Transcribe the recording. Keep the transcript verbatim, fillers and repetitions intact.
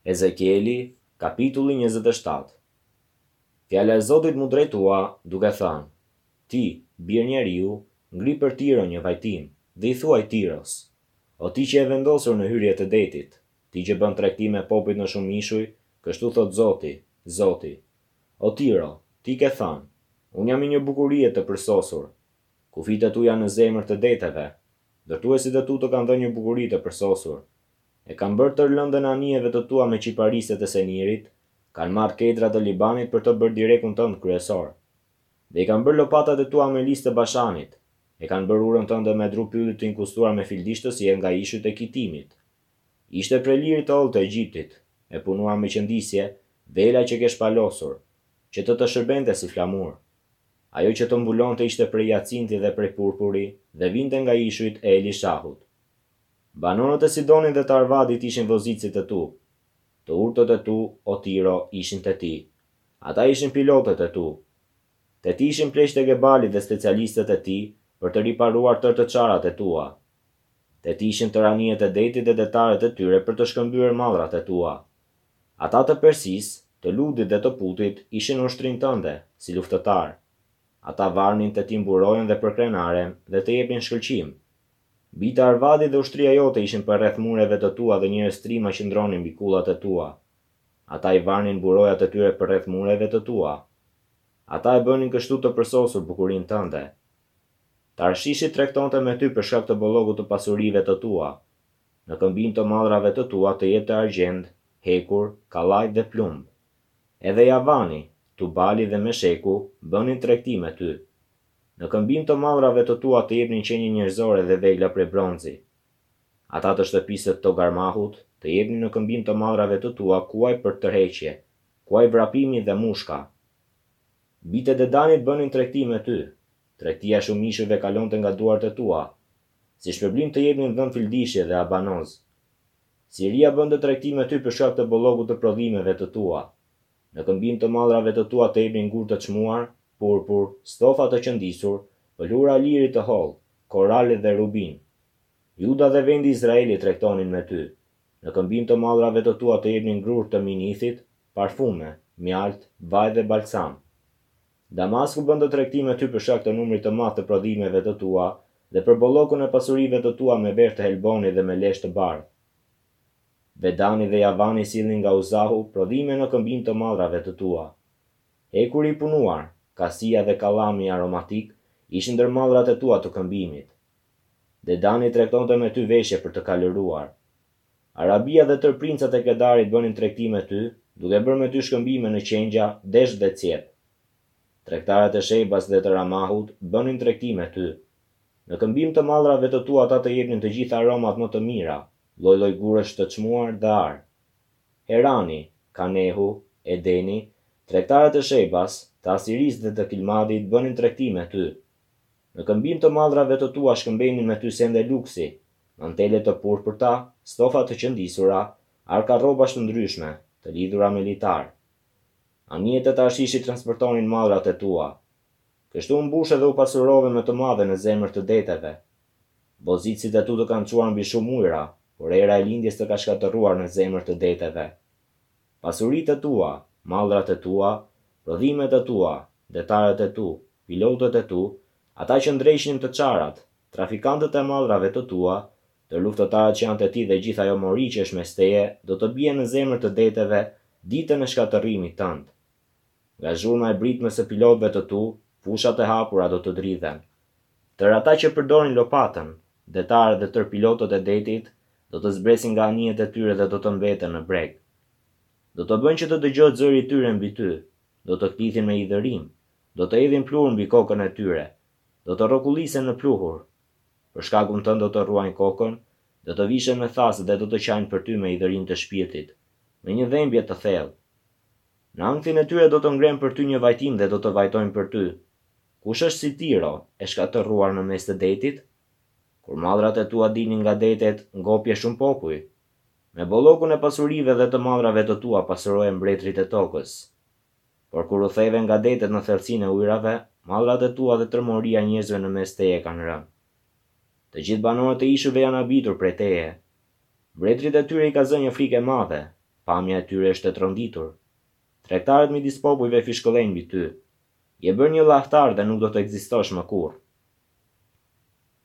Ezekieli, kapitulli njëzet e shtatë. Fjala e Zotit mu drejtua, duke thënë: Ti, bir njeriu, ngri për Tiro një vajtim, dhe i thuaj Tiros: O ti që e vendosur në hyrje të detit, ti që bën tregti me popujt në shumë mishuj, kështu thot Zoti, Zoti: O Tiro, ti ke thënë: Unë jam i një bukurie të përsosur. Kufit e tu janë në zemër të deteve, ndërtuesit e tu të kanë dhënë një bukuri të përsosur. E kanë bërë tër lëndën anijeve të tua me qipariset e senirit, kanë marrë kedrat të Libanit për të bërë direkun tënd kryesor. Dhe i kanë bërë lopatat e tua me listë të Bashanit, e kanë bërë urën tënde me dru pyllit të inkustuar me fildishtës si e nga ishut e Kitimit. Ishte prej lirit të ollë të Egjiptit, e punuar me qëndisje, vela që ke shpalosur, që të të shërbente si flamur. Ajo që të mbulonte ishte prej jacinti dhe prej purpuri, dhe vinte nga ishujt e Elishahut. Banorët e Sidonit dhe të Arvadit ishin vozicit e tu. Të urtët e tu, o Tiro, ishin të ti. Ata ishin pilotët e tu. Të ti ishin pleqt e Gebalit dhe specialistët e ti për të riparuar tër të çarat e tua. Të ti ishin tëraniet e detit dhe detaret e tyre për të shkëmbyer mallrat e tua. Ata të Persis, të Ludit dhe të Putit ishin ushtrin tënde, si luftëtar. Ata varnin të ti mburojën dhe përkrenaren dhe të jepin shkëlqim. Bita Arvadit dhe ushtria jote ishin për rreth mureve të tua dhe njerëz trima qëndronin mbi kullat e tua. Ata i varnin burojat e tyre për rreth mureve të tua. Ata e bënin kështu të përsosur bukurinë tënde. Tarshishi tregtonte me ty për shkak të bollogut të pasurive të tua. Në këmbim të mallrave të tua të jepte argjend, hekur, kallaj dhe plumb. Edhe Javani, Tubali dhe Mesheku bënin tregti me ty. Në këmbim të mallrave të tua të jepnin qenie njerëzore dhe vegla prej bronzi. Ata të shtëpisë të Togarmahut të jepnin në këmbim të mallrave të tua kuaj për tërheqje, kuaj vrapimi dhe mushka. Bitet e Danit bënin tregti me ty. Tregtia shumë mishëve kalonte nga duart e tua. Si shpërblim të jepnin dhën fildishje dhe abanoz. Siria bënte tregti me ty për shkak të bollogut të prodhimeve të tua. Në këmbim të mallrave të tua të jepnin gur të çmuar, purpur, stofa të qëndisur, pëlhura liri të hollë, korale dhe rubin. Juda dhe vendi Izraeli tregtonin me ty. Në këmbim të mallrave të tua të jepnin grur të minithit, parfume, mjalt, vaj dhe balsam. Damasku bënte tregti me ty për shkak të numrit të madh të prodhimeve të tua dhe për bollokun e pasurive të tua me verë të helboni dhe me lesh të bardhë. Vedani dhe Javani sillnin nga Uzahu prodhime në këmbim të mallrave të tua. Hekuri i punuar, kasia dhe kallami aromatik ishin ndër mallrat e tua të këmbimit. Dedani tregtonte me ty veshje për të kalëruar. Arabia dhe tër princat e Kedarit bënin tregti me ty, duke bërë me ty shkëmbime në qengja, desh dhe cjep. Tregtarët e Shebas dhe të Ramahut bënin tregti me ty. Në këmbim të mallrave të tua ata të jepnin të gjitha aromat më të mira, lloj-lloj gurësh të çmuar dhe ar. Herani, Kanehu, Edeni, tregtarët e Shebas, të Asiris dhe të Kilmadit bënin tregti me ty. Në këmbim të mallrave të tua shkëmbenin me ty sende luksi, mantele të purpërta, stofa të qëndisura, arka rrobash të ndryshme, të lidhura me litar. Anijet e Tarshishit transportonin mallrat e tua. Kështu u mbush edhe u pasurove më të madhe në zemër të deteve. Vozicit e tu të kanë çuar mbi shumë ujëra, por era e lindjes të ka shkatërruar në zemër të deteve. Pasuritë e tua, mallrat e tua, prodhimet e tua, detaret e tu, pilotët e tu, ata që ndrejshin të çarat, trafikantët e mallrave të tua, të luftëtarët që janë të ti dhe gjithë ajo mori që është mes teje, do të bie në zemër të deteve ditën e shkatërrimit tënd. Nga zhurma e britme së pilotëve të tu, fushat e hapura do të dridhen. Tër ata që përdorin lopatën, detarët dhe tër pilotët e detit, do të zbresin nga anijet e tyre dhe do të mbeten në breg. Do të bëjnë që të dëgjohet zëri i tyre mbi ty, do të ktithin me idhërim, do të hedhin pluhur mbi kokën e tyre, do të rrokullisen në pluhur. Për shkakun tënd do të ruajnë kokën, do të vishen me thasë dhe do të qajnë për ty me idhërim të shpirtit, me një dhembje të thellë. Në ankthin e tyre do të ngrenë për ty një vajtim dhe do të vajtojnë për ty. Kush është si Tiro, e shkatërruar në mes të detit? Kur mallrat e tua dilnin nga detet, ngopje shumë popull. Me bollokun e pasurive dhe të mallrave të tua pasurohen mbretërit e tokës. Por kur u theve nga detet në thellësinë e ujrave, mallrat e tua dhe tërmoria njerëzve në mes teje kanë rënë. Të gjithë banorët e ishujve janë habitur prej teje. Mbretërit e tyre i ka zënë një frikë e madhe, pamja e tyre është e tronditur. Tregtarët midis popujve fishkëllejnë mbi ty. Je bërë një llahtar dhe nuk do të ekzistosh më kurrë.